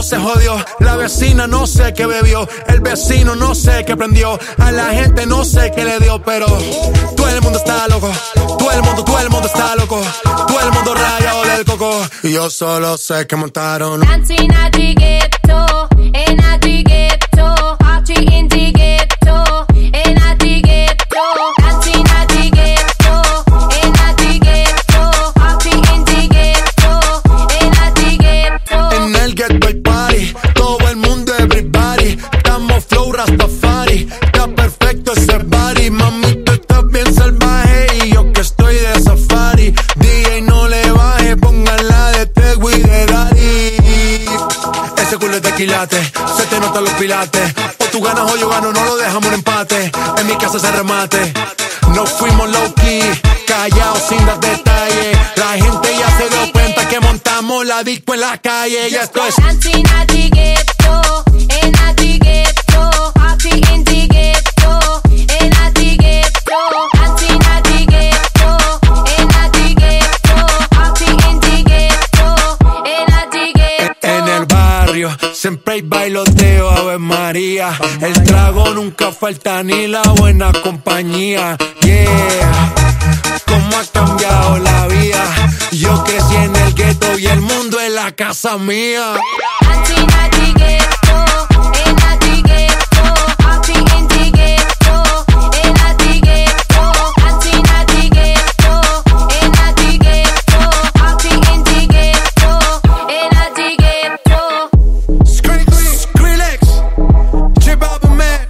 se jodió. La vecina no sé qué bebió. El vecino no sé qué prendió. A la gente no sé qué le dio, pero todo el mundo está loco. Todo el mundo está loco. Todo el mundo rayado del coco. Y yo solo sé que montaron Dancing at the ghetto, and at the ghetto, party in the ghetto, and at the ghetto, dancing at the ghetto, and at the ghetto, party in the ghetto, and at the ghetto. en el ghetto hay party. Todo el mundo, everybody. Estamos flow Rastafari. Está perfecto ese body. Mami, tú estás bien salvaje y yo que estoy de safari. DJ no le baje, pónganla de Tego y de Daddy. Ese culo es de quilate, se te notan los pilates. O tú ganas o yo gano, no lo dejamos en empate. En mi casa se remate. No fuimos low key, callados sin dar detalles. La gente ya se dio cuenta que montamos la disco en la calle. Ya esto es Dancing at the ghetto, and at the ghetto, party in the ghetto, and at the ghetto, dancing at the ghetto, and at the ghetto, party in the ghetto, and at the ghetto. en el barrio. Siempre hay bailoteo, Ave María. El trago nunca falta ni la buena compañía. Yeah, cómo ha cambiado la vida. Yo crecí en el gueto y el mundo es la casa mía. Dancing at the ghetto, and at the ghetto, party in the ghetto, and at the ghetto, dancing at the ghetto, and at the ghetto, party in the ghetto, and at the ghetto. Skrillex, J Balvin, man,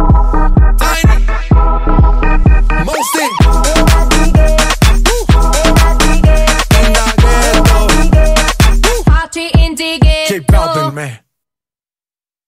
Tiny, Mosty, in the ghetto, Party in the J ghetto. Balvin, man.